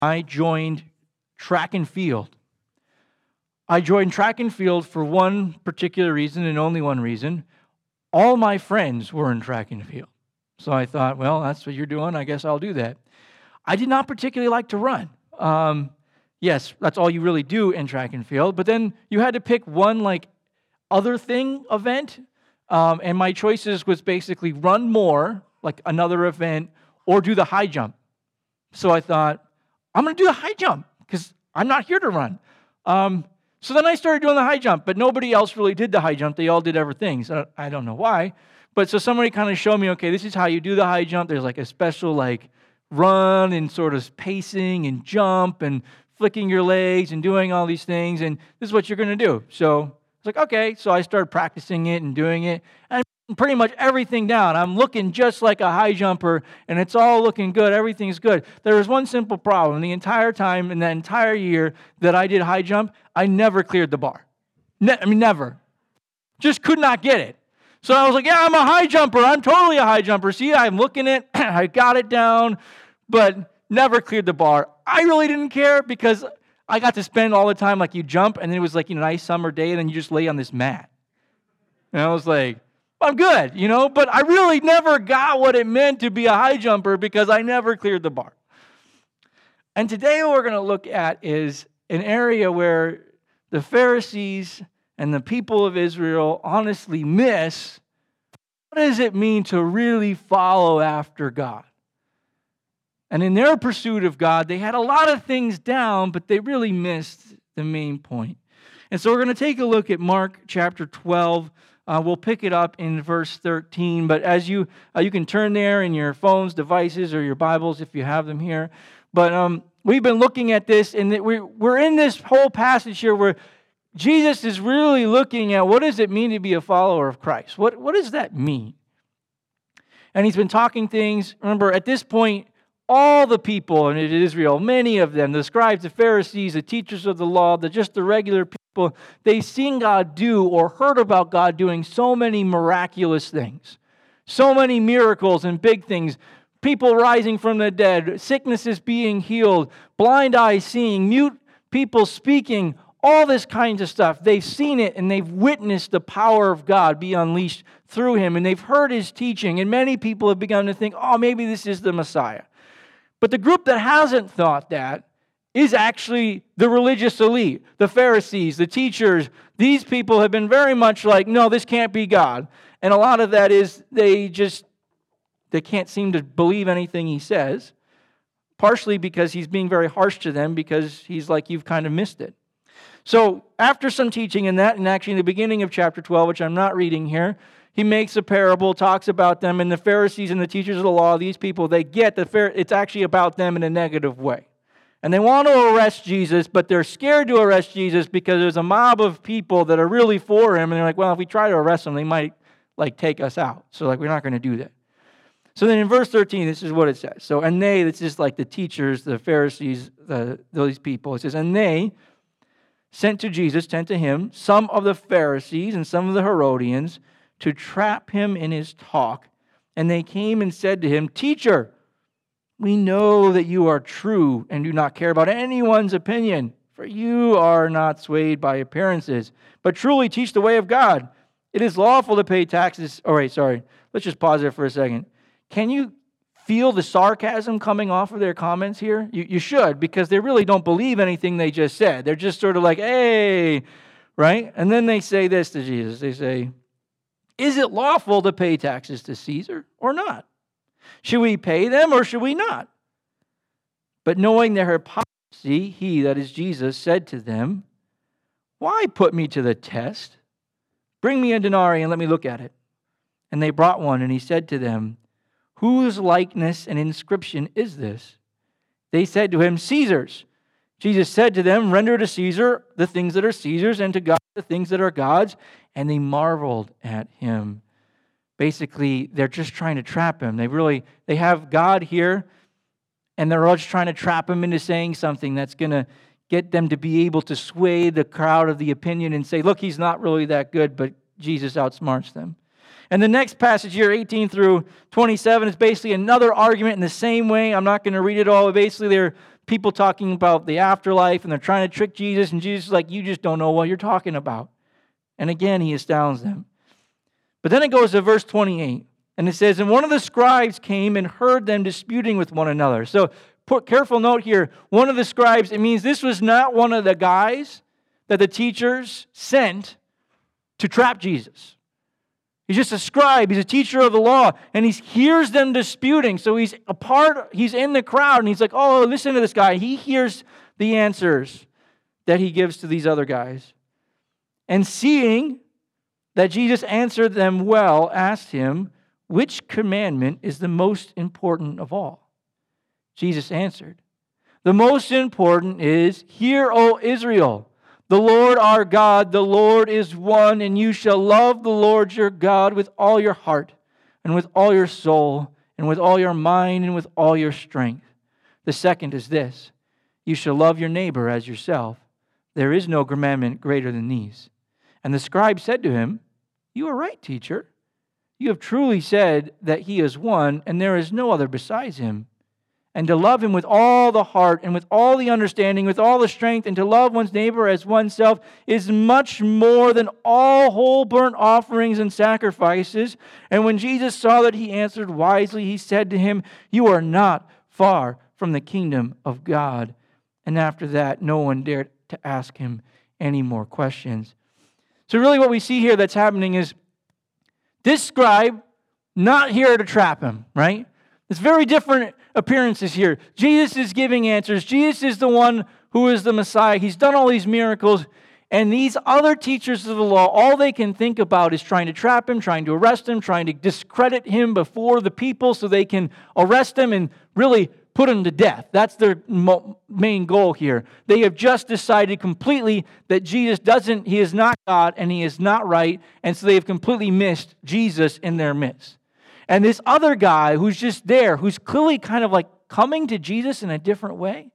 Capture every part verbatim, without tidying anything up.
I joined track and field. I joined track and field for one particular reason and only one reason. All my friends were in track and field. So I thought, well, that's what you're doing. I guess I'll do that. I did not particularly like to run. Um, yes, that's all you really do in track and field. But then you had to pick one like other thing event. Um, and my choices was basically run more, like another event, or do the high jump. So I thought, I'm going to do the high jump because I'm not here to run. Um, so then I started doing the high jump, but nobody else really did the high jump. They all did other things. I don't, I don't know why. But so somebody kind of showed me, okay, this is how you do the high jump. There's like a special like run and sort of pacing and jump and flicking your legs and doing all these things. And this is what you're going to do. So I was like, okay. So I started practicing it and doing it. And pretty much everything down. I'm looking just like a high jumper, and it's all looking good. Everything's good. There was one simple problem. The entire time, in that entire year that I did high jump, I never cleared the bar. Ne- I mean, never. Just could not get it. So I was like, yeah, I'm a high jumper. I'm totally a high jumper. See, I'm looking at it. I got it down, but never cleared the bar. I really didn't care because I got to spend all the time like you jump, and then it was like a nice summer day, and then you just lay on this mat. And I was like, I'm good, you know, but I really never got what it meant to be a high jumper because I never cleared the bar. And today what we're going to look at is an area where the Pharisees and the people of Israel honestly miss what does it mean to really follow after God. And in their pursuit of God, they had a lot of things down, but they really missed the main point. And so we're going to take a look at Mark chapter twelve. Uh, we'll pick it up in verse thirteen, but as you uh, you can turn there in your phones, devices, or your Bibles if you have them here. But um, we've been looking at this, and we're, we're in this whole passage here where Jesus is really looking at what does it mean to be a follower of Christ? What, what does that mean? And he's been talking things. Remember, at this point, all the people in Israel, many of them, the scribes, the Pharisees, the teachers of the law, the just the regular people, they've seen God do or heard about God doing so many miraculous things, so many miracles and big things, people rising from the dead, sicknesses being healed, blind eyes seeing, mute people speaking, all this kinds of stuff. They've seen it and they've witnessed the power of God be unleashed through him, and they've heard his teaching, and many people have begun to think, oh, maybe this is the Messiah. But the group that hasn't thought that is actually the religious elite, the Pharisees, the teachers. These people have been very much like, no, this can't be God. And a lot of that is they just, they can't seem to believe anything he says, partially because he's being very harsh to them because he's like, you've kind of missed it. So after some teaching in that, and actually in the beginning of chapter twelve, which I'm not reading here, he makes a parable, talks about them, and the Pharisees and the teachers of the law, these people, they get that it's actually about them in a negative way. And they want to arrest Jesus, but they're scared to arrest Jesus because there's a mob of people that are really for him, and they're like, well, if we try to arrest him, they might like take us out. So like, we're not going to do that. So then in verse thirteen, this is what it says. So, and they, this is like the teachers, the Pharisees, the, those people. It says, and they sent to Jesus, sent to him, some of the Pharisees and some of the Herodians to trap him in his talk. And they came and said to him, Teacher, we know that you are true and do not care about anyone's opinion, for you are not swayed by appearances, but truly teach the way of God. It is lawful to pay taxes. All right, sorry. Let's just pause there for a second. Can you feel the sarcasm coming off of their comments here? You, you should, because they really don't believe anything they just said. They're just sort of like, hey, right? And then they say this to Jesus. They say, is it lawful to pay taxes to Caesar or not? Should we pay them or should we not? But knowing their hypocrisy, he, that is Jesus, said to them, why put me to the test? Bring me a denarius and let me look at it. And they brought one, and he said to them, whose likeness and inscription is this? They said to him, Caesar's. Jesus said to them, render to Caesar the things that are Caesar's, and to God the things that are God's. And they marveled at him. Basically, they're just trying to trap him. They really, they have God here, and they're all just trying to trap him into saying something that's going to get them to be able to sway the crowd of the opinion and say, look, he's not really that good, but Jesus outsmarts them. And the next passage here, eighteen through twenty-seven, is basically another argument in the same way. I'm not going to read it all. Basically, they're people talking about the afterlife, and they're trying to trick Jesus, and Jesus is like, you just don't know what you're talking about. And again, he astounds them. But then it goes to verse twenty-eight, and it says, and one of the scribes came and heard them disputing with one another. So put careful note here. One of the scribes, it means this was not one of the guys that the teachers sent to trap Jesus. He's just a scribe. He's a teacher of the law, and he hears them disputing. So he's a part, he's in the crowd, and he's like, oh, listen to this guy. He hears the answers that he gives to these other guys. And seeing that Jesus answered them well, asked him, which commandment is the most important of all? Jesus answered, the most important is, hear, O Israel, the Lord our God, the Lord is one, and you shall love the Lord your God with all your heart, and with all your soul, and with all your mind, and with all your strength. The second is this, you shall love your neighbor as yourself. There is no commandment greater than these. And the scribe said to him, you are right, teacher. You have truly said that he is one, and there is no other besides him. And to love him with all the heart and with all the understanding, with all the strength, and to love one's neighbor as oneself is much more than all whole burnt offerings and sacrifices. And when Jesus saw that he answered wisely, he said to him, you are not far from the kingdom of God. And after that, no one dared to ask him any more questions. So really what we see here that's happening is this scribe not here to trap him, right? It's very different appearances here. Jesus is giving answers. Jesus is the one who is the Messiah. He's done all these miracles. And these other teachers of the law, all they can think about is trying to trap him, trying to arrest him, trying to discredit him before the people so they can arrest him and really put him to death. That's their mo- main goal here. They have just decided completely that Jesus doesn't, he is not God and he is not right. And so they have completely missed Jesus in their midst. And this other guy who's just there, who's clearly kind of like coming to Jesus in a different way,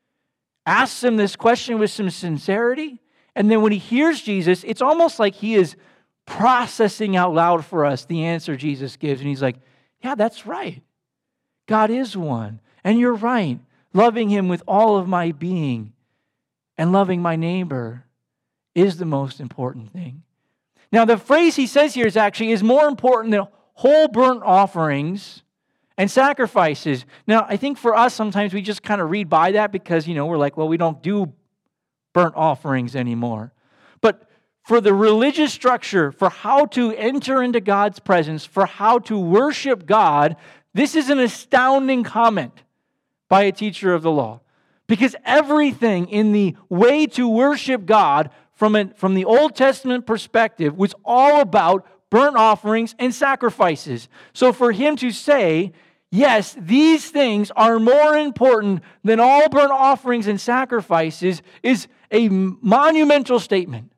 asks him this question with some sincerity. And then when he hears Jesus, it's almost like he is processing out loud for us the answer Jesus gives. And he's like, yeah, that's right. God is one. And you're right. Loving him with all of my being and loving my neighbor is the most important thing. Now, the phrase he says here is actually is more important than whole burnt offerings and sacrifices. Now, I think for us, sometimes we just kind of read by that because, you know, we're like, well, we don't do burnt offerings anymore. But for the religious structure, for how to enter into God's presence, for how to worship God, this is an astounding comment by a teacher of the law. Because everything in the way to worship God from, a, from the Old Testament perspective was all about burnt offerings and sacrifices. So for him to say, yes, these things are more important than all burnt offerings and sacrifices is a monumental statement.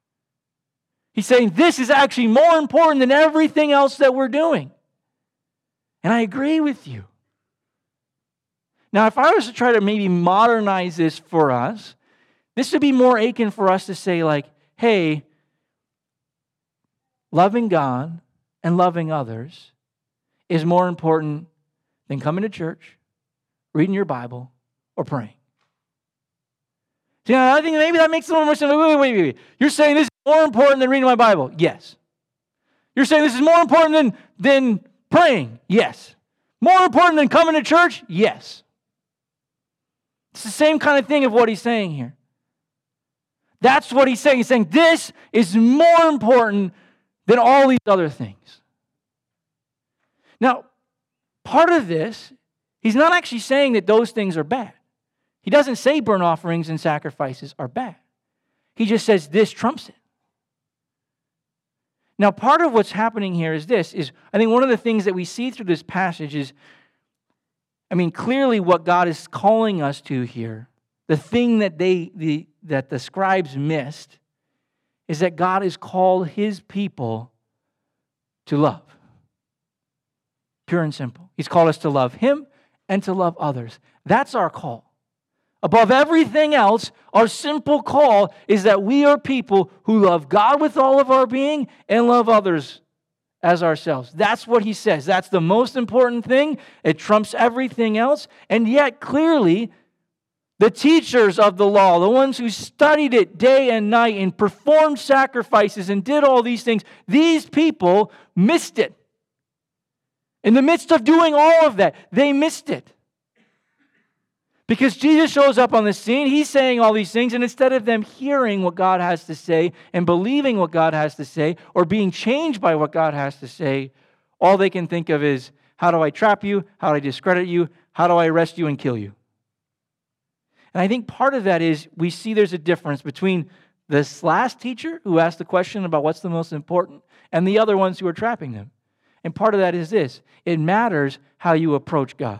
He's saying this is actually more important than everything else that we're doing. And I agree with you. Now, if I was to try to maybe modernize this for us, this would be more akin for us to say like, hey, loving God and loving others is more important than coming to church, reading your Bible, or praying. See, I think maybe that makes a little more sense. Wait, wait, wait, wait. You're saying this is more important than reading my Bible? Yes. You're saying this is more important than, than praying? Yes. More important than coming to church? Yes. It's the same kind of thing of what he's saying here. That's what he's saying. He's saying this is more important than all these other things. Now, part of this, he's not actually saying that those things are bad. He doesn't say burnt offerings and sacrifices are bad. He just says this trumps it. Now, part of what's happening here is this, is I think one of the things that we see through this passage is, I mean, clearly what God is calling us to here, the thing that they the that the scribes missed, is that God has called his people to love. Pure and simple. He's called us to love him and to love others. That's our call. Above everything else, our simple call is that we are people who love God with all of our being and love others as ourselves. That's what he says. That's the most important thing. It trumps everything else. And yet, clearly, The teachers of the law, the ones who studied it day and night and performed sacrifices and did all these things, these people missed it. In the midst of doing all of that, they missed it. Because Jesus shows up on the scene, he's saying all these things, and instead of them hearing what God has to say and believing what God has to say or being changed by what God has to say, all they can think of is, how do I trap you? How do I discredit you? How do I arrest you and kill you? And I think part of that is we see there's a difference between this last teacher who asked the question about what's the most important and the other ones who are trapping them. And part of that is this: it matters how you approach God.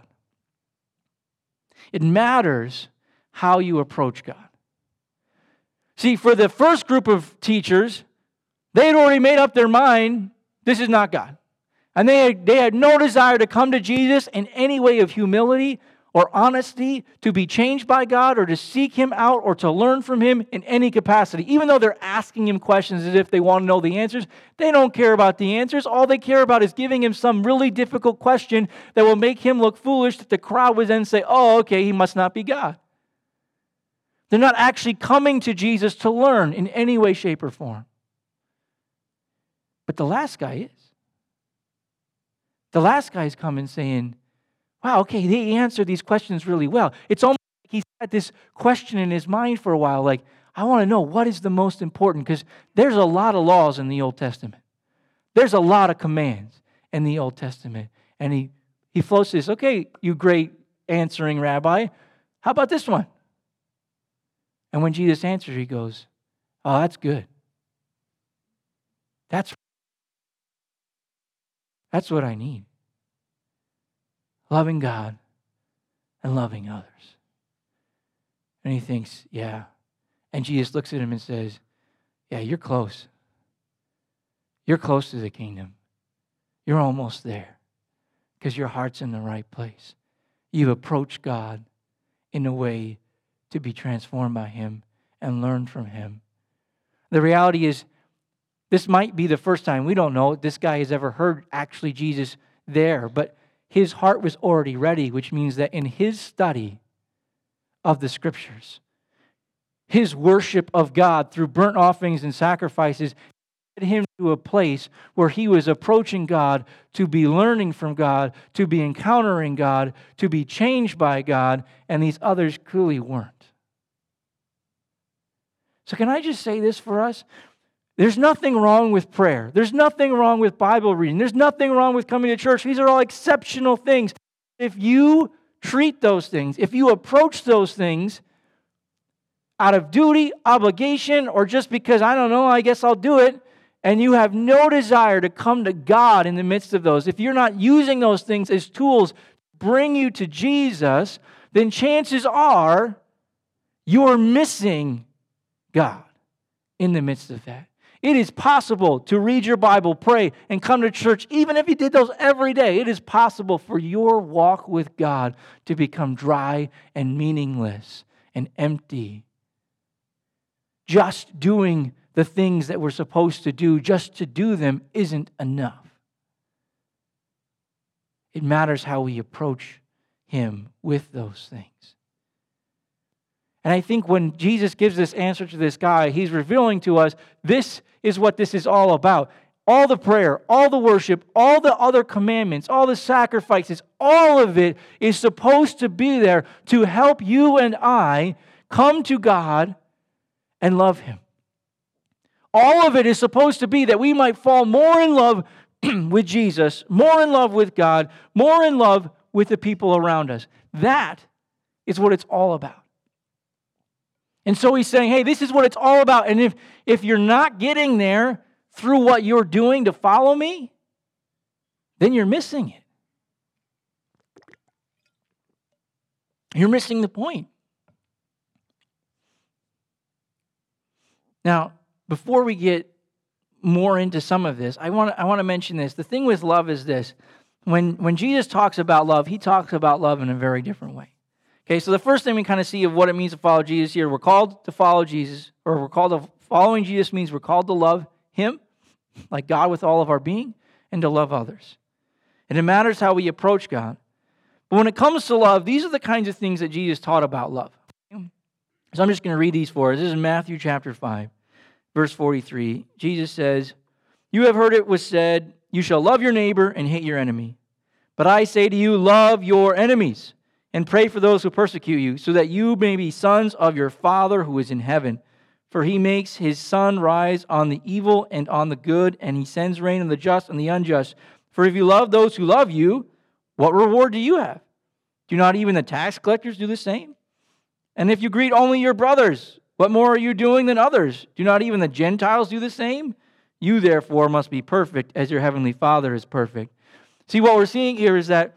It matters how you approach God. See, for the first group of teachers, they had already made up their mind, this is not God. And they had, they had no desire to come to Jesus in any way of humility or honesty, to be changed by God or to seek Him out or to learn from Him in any capacity. Even though they're asking Him questions as if they want to know the answers, they don't care about the answers. All they care about is giving Him some really difficult question that will make Him look foolish, that the crowd would then say, oh, okay, He must not be God. They're not actually coming to Jesus to learn in any way, shape, or form. But the last guy is. The last guy is coming saying, wow, okay, they answered these questions really well. It's almost like he's had this question in his mind for a while, like, I want to know what is the most important, because there's a lot of laws in the Old Testament. There's a lot of commands in the Old Testament. And he, he floats this, okay, you great answering rabbi, how about this one? And when Jesus answers, he goes, oh, that's good. That's, that's what I need. Loving God and loving others. And he thinks, yeah. And Jesus looks at him and says, yeah, you're close. You're close to the kingdom. You're almost there because your heart's in the right place. You've approached God in a way to be transformed by Him and learn from Him. The reality is, this might be the first time, we don't know, this guy has ever heard actually Jesus there, but his heart was already ready, which means that in his study of the Scriptures, his worship of God through burnt offerings and sacrifices led him to a place where he was approaching God to be learning from God, to be encountering God, to be changed by God, and these others clearly weren't. So can I just say this for us? There's nothing wrong with prayer. There's nothing wrong with Bible reading. There's nothing wrong with coming to church. These are all exceptional things. If you treat those things, if you approach those things out of duty, obligation, or just because, I don't know, I guess I'll do it, and you have no desire to come to God in the midst of those, if you're not using those things as tools to bring you to Jesus, then chances are you're missing God in the midst of that. It is possible to read your Bible, pray, and come to church, even if you did those every day. It is possible for your walk with God to become dry and meaningless and empty. Just doing the things that we're supposed to do, just to do them, isn't enough. It matters how we approach Him with those things. And I think when Jesus gives this answer to this guy, He's revealing to us this is what this is all about. All the prayer, all the worship, all the other commandments, all the sacrifices, all of it is supposed to be there to help you and I come to God and love Him. All of it is supposed to be that we might fall more in love with Jesus, more in love with God, more in love with the people around us. That is what it's all about. And so He's saying, hey, this is what it's all about. And if, if you're not getting there through what you're doing to follow me, then you're missing it. You're missing the point. Now, before we get more into some of this, I want to, I want to mention this. The thing with love is this. When, when Jesus talks about love, He talks about love in a very different way. Okay, so the first thing we kind of see of what it means to follow Jesus here, we're called to follow Jesus, or we're called to, following Jesus means we're called to love Him, like God with all of our being, and to love others. And it matters how we approach God. But when it comes to love, these are the kinds of things that Jesus taught about love. So I'm just going to read these for us. This is Matthew chapter five, verse forty-three. Jesus says, "You have heard it was said, you shall love your neighbor and hate your enemy. But I say to you, love your enemies and pray for those who persecute you, so that you may be sons of your Father who is in heaven. For he makes his sun rise on the evil and on the good, and he sends rain on the just and the unjust. For if you love those who love you, what reward do you have? Do not even the tax collectors do the same? And if you greet only your brothers, what more are you doing than others? Do not even the Gentiles do the same? You therefore must be perfect as your heavenly Father is perfect." See, what we're seeing here is that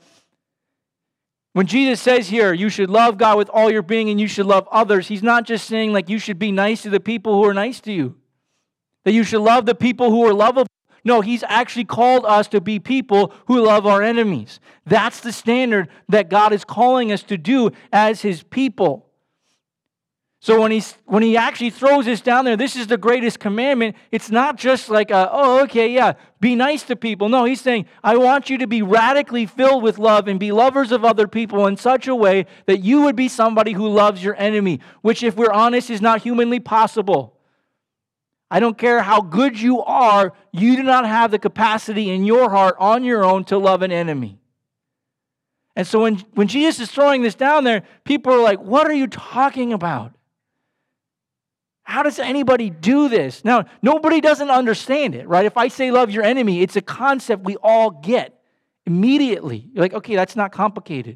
when Jesus says here, you should love God with all your being and you should love others, he's not just saying like you should be nice to the people who are nice to you, that you should love the people who are lovable. No, he's actually called us to be people who love our enemies. That's the standard that God is calling us to do as his people. So when, he's, when he actually throws this down there, this is the greatest commandment. It's not just like, a, oh, okay, yeah, be nice to people. No, he's saying, I want you to be radically filled with love and be lovers of other people in such a way that you would be somebody who loves your enemy, which, if we're honest, is not humanly possible. I don't care how good you are, you do not have the capacity in your heart on your own to love an enemy. And so when, when Jesus is throwing this down there, people are like, what are you talking about? How does anybody do this? Now, nobody doesn't understand it, right? If I say love your enemy, it's a concept we all get immediately. You're like, okay, that's not complicated.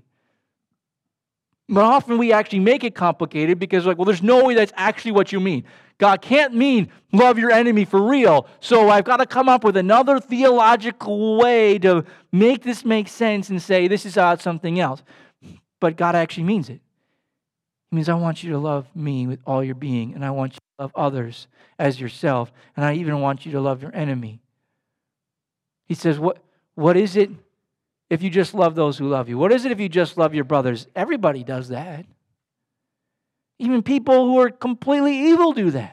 But often we actually make it complicated because like, well, there's no way that's actually what you mean. God can't mean love your enemy for real. So I've got to come up with another theological way to make this make sense and say this is uh, something else. But God actually means it. It means I want you to love me with all your being, and I want you to love others as yourself, and I even want you to love your enemy. He says, what, what is it if you just love those who love you? What is it if you just love your brothers? Everybody does that. Even people who are completely evil do that.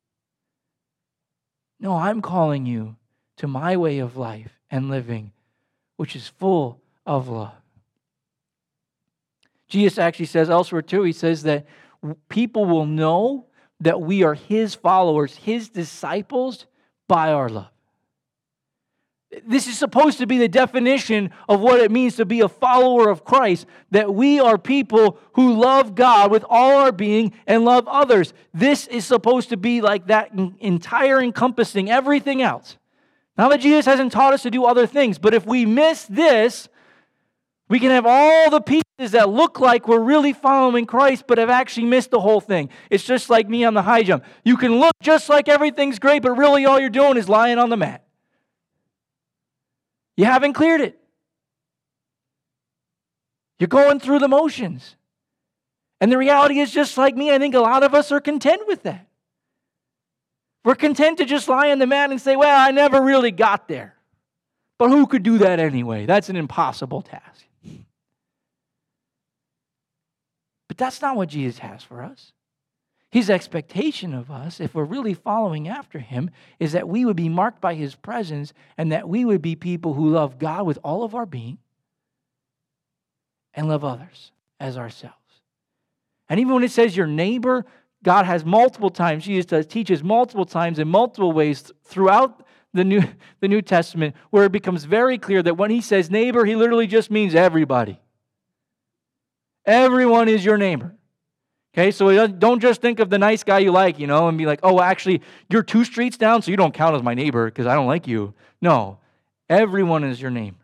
No, I'm calling you to my way of life and living, which is full of love. Jesus actually says elsewhere too, he says that people will know that we are his followers, his disciples, by our love. This is supposed to be the definition of what it means to be a follower of Christ, that we are people who love God with all our being and love others. This is supposed to be like that entire encompassing everything else. Now that Jesus hasn't taught us to do other things, but if we miss this, we can have all the pieces that look like we're really following Christ, but have actually missed the whole thing. It's just like me on the high jump. You can look just like everything's great, but really all you're doing is lying on the mat. You haven't cleared it. You're going through the motions. And the reality is, just like me, I think a lot of us are content with that. We're content to just lie on the mat and say, well, I never really got there. But who could do that anyway? That's an impossible task. But that's not what Jesus has for us. His expectation of us, if we're really following after him, is that we would be marked by his presence and that we would be people who love God with all of our being and love others as ourselves. And even when it says your neighbor, God has multiple times, Jesus teaches multiple times in multiple ways throughout the New, the New Testament, where it becomes very clear that when he says neighbor, he literally just means everybody. Everyone is your neighbor. Okay, so don't just think of the nice guy you like, you know, and be like, oh, actually, you're two streets down, so you don't count as my neighbor because I don't like you. No, everyone is your neighbor.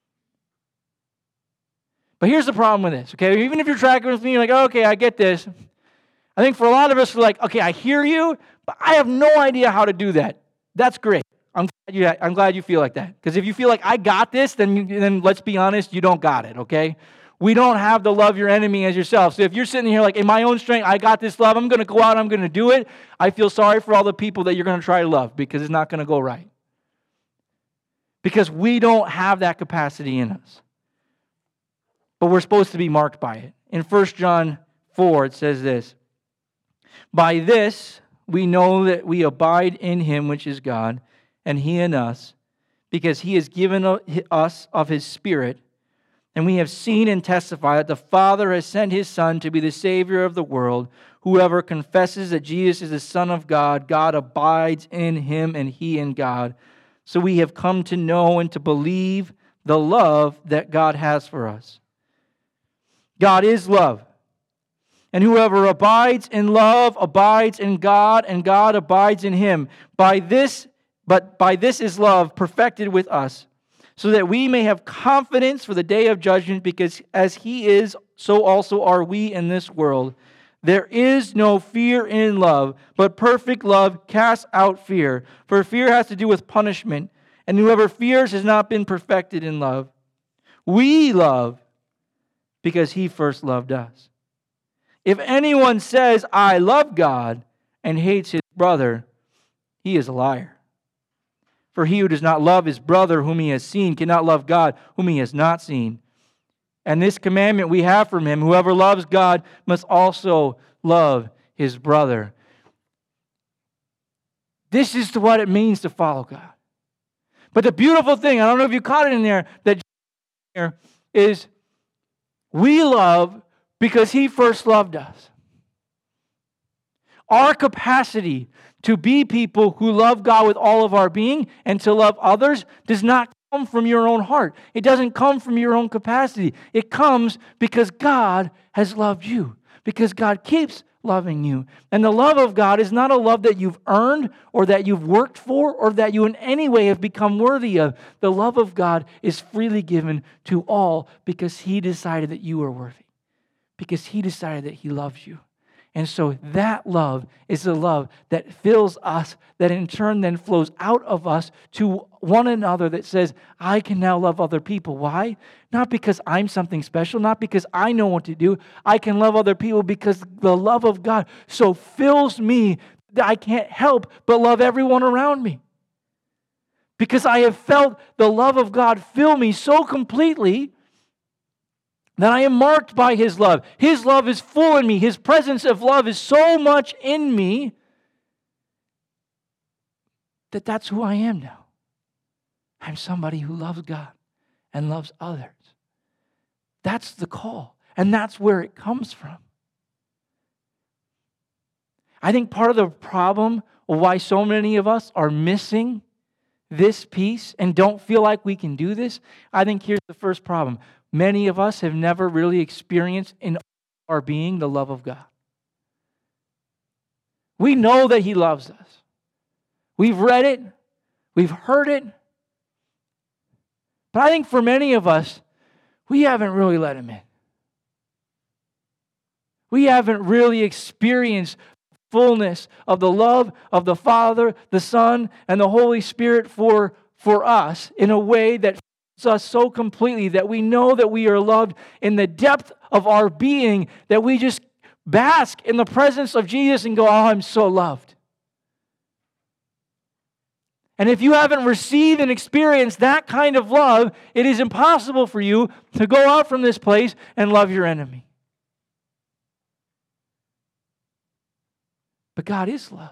But here's the problem with this, okay? Even if you're tracking with me, you're like, oh, okay, I get this. I think for a lot of us, we're like, okay, I hear you, but I have no idea how to do that. That's great. I'm glad you, I'm glad you feel like that. Because if you feel like I got this, then, you, then let's be honest, you don't got it, okay? We don't have to love your enemy as yourself. So if you're sitting here like, in my own strength, I got this love, I'm going to go out, I'm going to do it, I feel sorry for all the people that you're going to try to love because it's not going to go right. Because we don't have that capacity in us. But we're supposed to be marked by it. In First John four, it says this, by this we know that we abide in him, which is God, and he in us, because he has given us of his Spirit. And we have seen and testified that the Father has sent his Son to be the Savior of the world. Whoever confesses that Jesus is the Son of God, God abides in him and he in God. So we have come to know and to believe the love that God has for us. God is love. And whoever abides in love abides in God, and God abides in him. By this, but by this is love perfected with us, so that we may have confidence for the day of judgment, because as he is, so also are we in this world. There is no fear in love, but perfect love casts out fear. For fear has to do with punishment, and whoever fears has not been perfected in love. We love because he first loved us. If anyone says, I love God, and hates his brother, he is a liar. For he who does not love his brother whom he has seen cannot love God whom he has not seen. And this commandment we have from him, whoever loves God must also love his brother. This is what it means to follow God. But the beautiful thing, I don't know if you caught it in there, that here is we love because he first loved us. Our capacity to be people who love God with all of our being and to love others does not come from your own heart. It doesn't come from your own capacity. It comes because God has loved you, because God keeps loving you. And the love of God is not a love that you've earned or that you've worked for or that you in any way have become worthy of. The love of God is freely given to all because he decided that you are worthy, because he decided that he loves you. And so that love is the love that fills us, that in turn then flows out of us to one another, that says, I can now love other people. Why? Not because I'm something special, not because I know what to do. I can love other people because the love of God so fills me that I can't help but love everyone around me. Because I have felt the love of God fill me so completely that I am marked by his love. His love is full in me. His presence of love is so much in me that that's who I am now. I'm somebody who loves God and loves others. That's the call, and that's where it comes from. I think part of the problem of why so many of us are missing this piece and don't feel like we can do this, I think here's the first problem. Many of us have never really experienced in our being the love of God. We know that he loves us. We've read it. We've heard it. But I think for many of us, we haven't really let him in. We haven't really experienced the fullness of the love of the Father, the Son, and the Holy Spirit for, for us in a way that us so completely that we know that we are loved in the depth of our being, that we just bask in the presence of Jesus and go, oh, I'm so loved. And if you haven't received and experienced that kind of love, it is impossible for you to go out from this place and love your enemy. But God is love.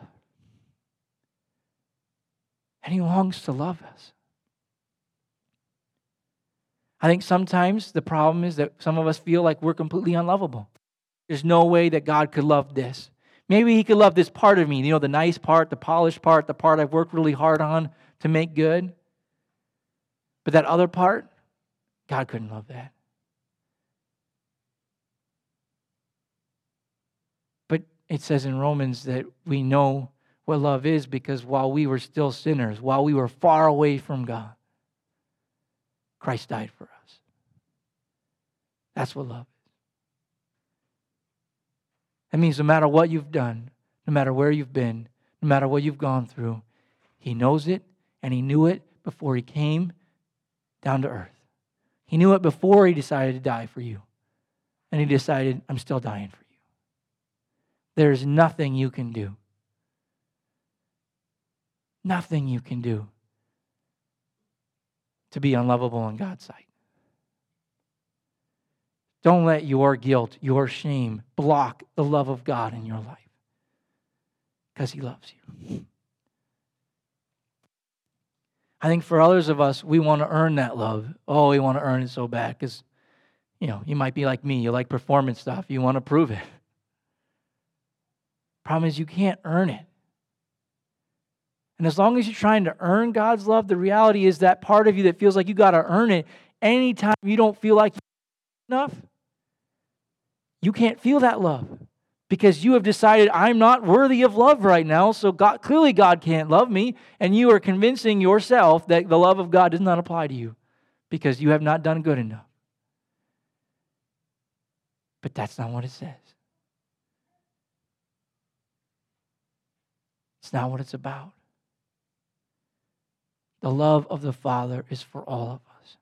And he longs to love us. I think sometimes the problem is that some of us feel like we're completely unlovable. There's no way that God could love this. Maybe he could love this part of me, you know, the nice part, the polished part, the part I've worked really hard on to make good. But that other part, God couldn't love that. But it says in Romans that we know what love is because while we were still sinners, while we were far away from God, Christ died for us. That's what love is. That means no matter what you've done, no matter where you've been, no matter what you've gone through, he knows it and he knew it before he came down to earth. He knew it before he decided to die for you. And he decided, I'm still dying for you. There's nothing you can do. Nothing you can do to be unlovable in God's sight. Don't let your guilt, your shame, block the love of God in your life. Because he loves you. I think for others of us, we want to earn that love. Oh, we want to earn it so bad because You know, you might be like me. You like performance stuff. You want to prove it. Problem is, you can't earn it. And as long as you're trying to earn God's love, the reality is that part of you that feels like you got to earn it, anytime you don't feel like you're enough, you can't feel that love because you have decided I'm not worthy of love right now, so God, clearly God can't love me, and you are convincing yourself that the love of God does not apply to you because you have not done good enough. But that's not what it says. It's not what it's about. The love of the Father is for all of us.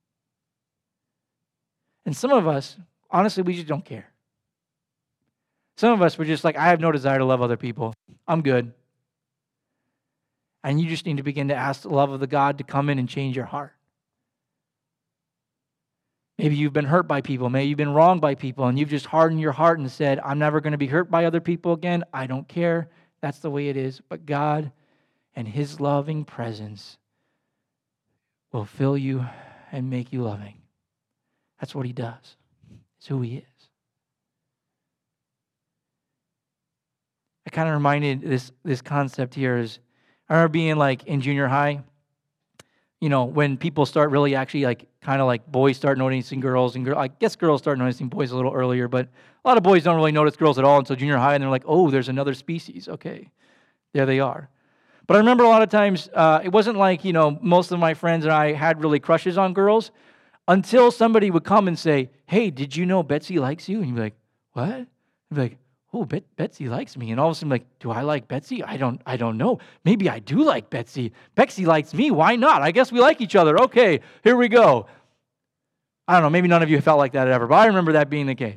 And some of us, honestly, we just don't care. Some of us were just like, I have no desire to love other people. I'm good. And you just need to begin to ask the love of the God to come in and change your heart. Maybe you've been hurt by people. Maybe you've been wronged by people, and you've just hardened your heart and said, I'm never going to be hurt by other people again. I don't care. That's the way it is. But God and His loving presence will fill you and make you loving. That's what He does. It's who He is. I kind of reminded this, this concept here is, I remember being like in junior high, you know, when people start really actually like, kind of like boys start noticing girls, and girl, I guess girls start noticing boys a little earlier, but a lot of boys don't really notice girls at all until junior high, and they're like, oh, there's another species. Okay, there they are. But I remember a lot of times, uh, it wasn't like, you know, most of my friends and I had really crushes on girls until somebody would come and say, hey, did you know Betsy likes you? And you'd be like, what? I'd be like, oh, Bet- Betsy likes me. And all of a sudden, like, do I like Betsy? I don't I don't know. Maybe I do like Betsy. Betsy likes me. Why not? I guess we like each other. Okay, here we go. I don't know. Maybe none of you felt like that ever, but I remember that being the case.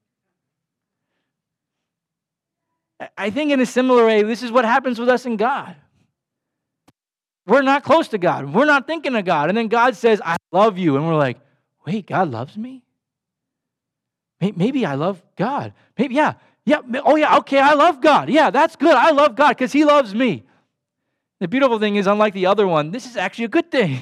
I think in a similar way, this is what happens with us in God. We're not close to God. We're not thinking of God. And then God says, I love you. And we're like, wait, God loves me? Maybe I love God. Maybe, yeah. Yeah. Oh, yeah. Okay. I love God. Yeah, that's good. I love God because He loves me. The beautiful thing is, unlike the other one, this is actually a good thing.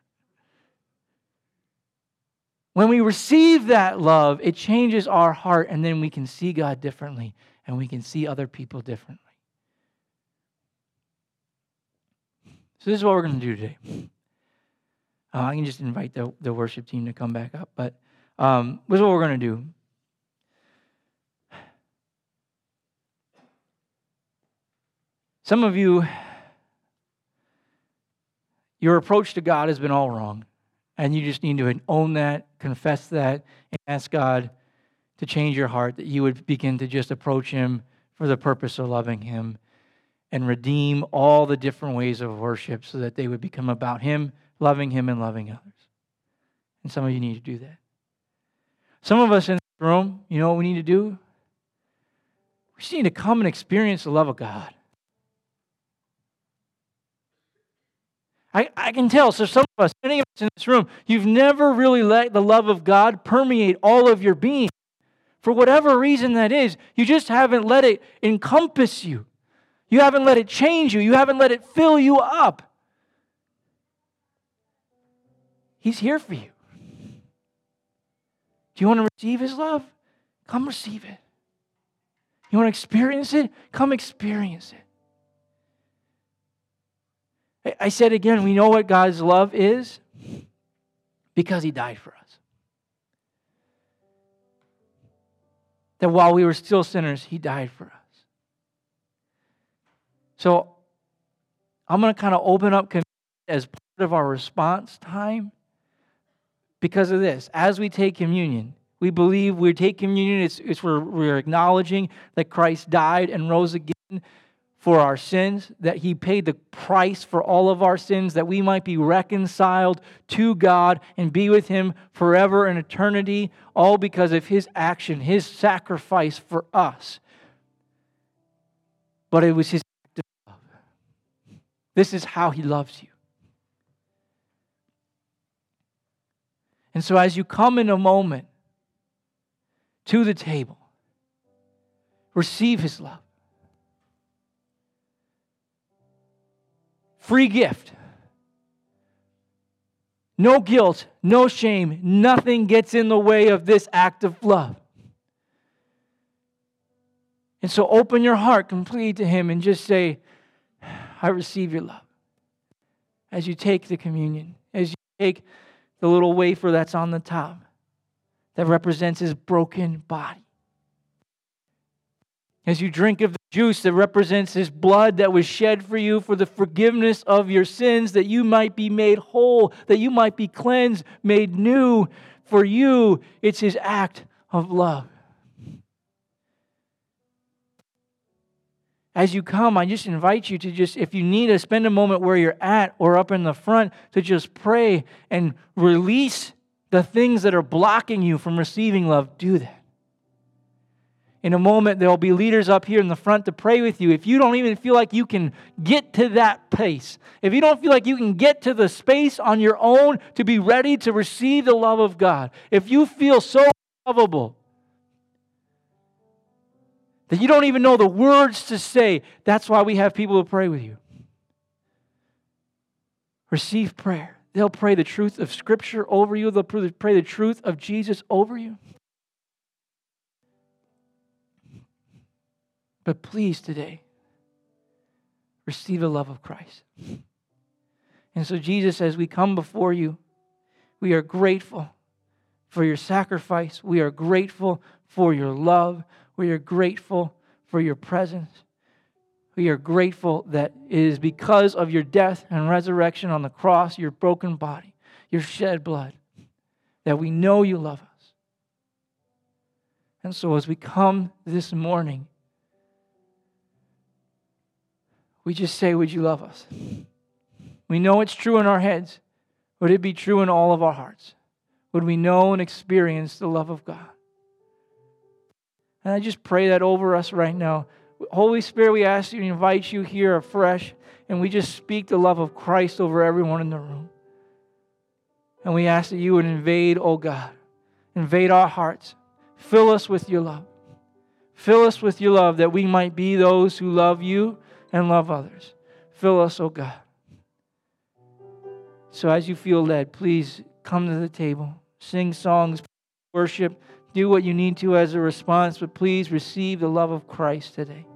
When we receive that love, it changes our heart, and then we can see God differently, and we can see other people differently. So this is what we're going to do today. Uh, I can just invite the, the worship team to come back up, but um, this is what we're going to do. Some of you, your approach to God has been all wrong, and you just need to own that, confess that, and ask God to change your heart, that you would begin to just approach Him for the purpose of loving Him and redeem all the different ways of worship so that they would become about Him, loving Him, and loving others. And some of you need to do that. Some of us in this room, you know what we need to do? We just need to come and experience the love of God. I, I can tell, so some of us, many of us in this room, you've never really let the love of God permeate all of your being. For whatever reason that is, you just haven't let it encompass you. You haven't let it change you. You haven't let it fill you up. He's here for you. Do you want to receive His love? Come receive it. You want to experience it? Come experience it. I said again, we know what God's love is because He died for us. That while we were still sinners, He died for us. So I'm going to kind of open up as part of our response time because of this. As we take communion, we believe we take communion, it's, it's where we're acknowledging that Christ died and rose again for our sins, that He paid the price for all of our sins, that we might be reconciled to God and be with Him forever in eternity, all because of His action, His sacrifice for us. But it was His act of love. This is how He loves you. And so as you come in a moment to the table, receive His love. Free gift. No guilt, no shame, nothing gets in the way of this act of love. And so open your heart completely to Him and just say, I receive your love. As you take the communion, as you take the little wafer that's on the top that represents His broken body. As you drink of the juice that represents His blood that was shed for you for the forgiveness of your sins, that you might be made whole, that you might be cleansed, made new. For you, it's His act of love. As you come, I just invite you to just, if you need to spend a moment where you're at or up in the front, to just pray and release the things that are blocking you from receiving love. Do that. In a moment, there will be leaders up here in the front to pray with you. If you don't even feel like you can get to that place, if you don't feel like you can get to the space on your own to be ready to receive the love of God, if you feel so lovable that you don't even know the words to say, that's why we have people who pray with you. Receive prayer. They'll pray the truth of Scripture over you. They'll pray the truth of Jesus over you. But please today, receive the love of Christ. And so Jesus, as we come before you, we are grateful for your sacrifice. We are grateful for your love. We are grateful for your presence. We are grateful that it is because of your death and resurrection on the cross, your broken body, your shed blood, that we know you love us. And so as we come this morning, we just say, would you love us? We know it's true in our heads. Would it be true in all of our hearts? Would we know and experience the love of God? And I just pray that over us right now. Holy Spirit, we ask you to invite you here afresh, and we just speak the love of Christ over everyone in the room. And we ask that you would invade, oh God, invade our hearts. Fill us with your love. Fill us with your love that we might be those who love you and love others. Fill us, oh God. So as you feel led, please come to the table, sing songs, worship, do what you need to as a response, but please receive the love of Christ today.